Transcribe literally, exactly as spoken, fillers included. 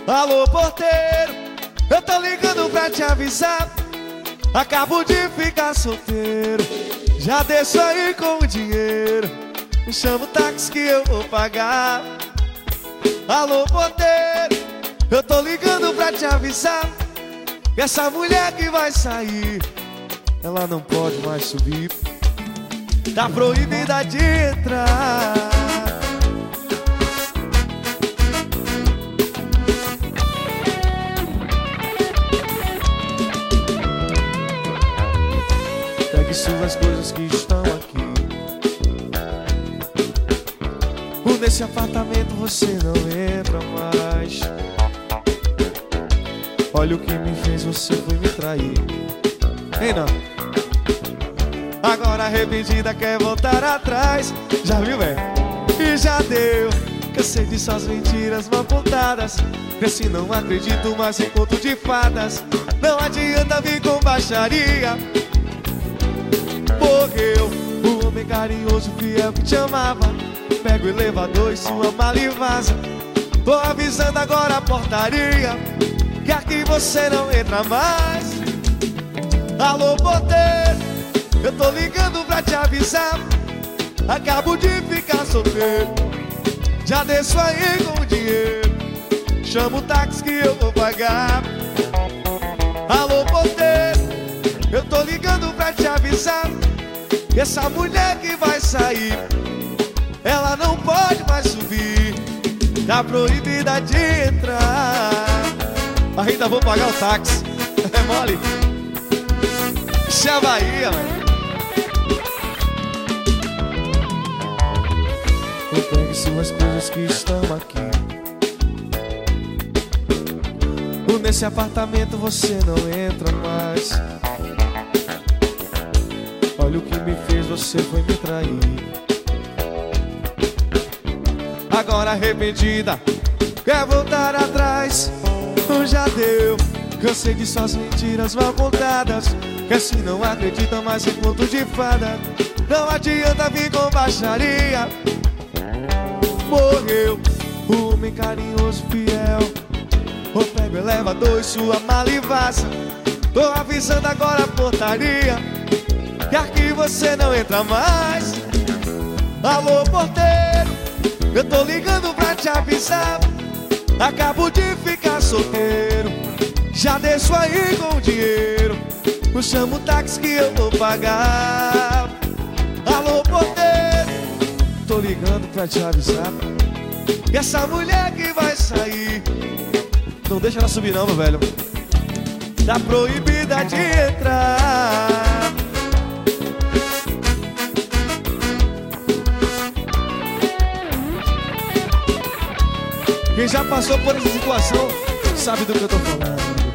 Alô, porteiro, eu tô ligando pra te avisar. Acabo de ficar solteiro, já desço aí com o dinheiro. Chama o táxi que eu vou pagar. Alô, porteiro, eu tô ligando pra te avisar que essa mulher que vai sair, ela não pode mais subir, tá proibida de entrar. Pegue suas coisas que estão aqui. Nesse apartamento você não entra mais. Olha o que me fez, você foi me trair. Ei, não. Agora arrependida quer voltar atrás. Já viu, velho? E já deu. Cansei de suas mentiras mal contadas. Cresci, não acredito mais em conto de fadas. Não adianta vir com baixaria. Morreu o homem carinhoso, fiel que te amava. Pega o elevador e sua mala e vaza. Tô avisando agora a portaria que aqui você não entra mais. Alô, porteiro, eu tô ligando pra te avisar. Acabo de ficar solteiro, já desço aí com o dinheiro. Chama o táxi que eu vou pagar. Alô, porteiro, eu tô ligando pra te avisar que essa mulher que vai sair, ela não pode mais subir, tá proibida de entrar. Ainda vou pagar o táxi. É mole? Isso é a Bahia, velho. Pegue suas coisas que estão aqui. Nesse apartamento você não entra mais. Olha o que me fez, você foi me trair. Agora arrependida quer voltar atrás. Já deu, cansei de suas mentiras mal contadas. Que assim não acredita mais em conto de fada. Não adianta vir com baixaria. Morreu o homem carinhoso, fiel. Ou pega o elevador e sua mala e vaza. Tô avisando agora a portaria que aqui você não entra mais. Alô, porteiro, eu tô ligando pra te avisar. Acabo de ficar solteiro, já desço aí com o dinheiro. Eu chamo o táxi que eu vou pagar. Alô, porteiro, tô ligando pra te avisar que essa mulher que vai sair, não deixa ela subir não, meu velho, tá proibida de entrar. Quem já passou por essa situação sabe do que eu tô falando.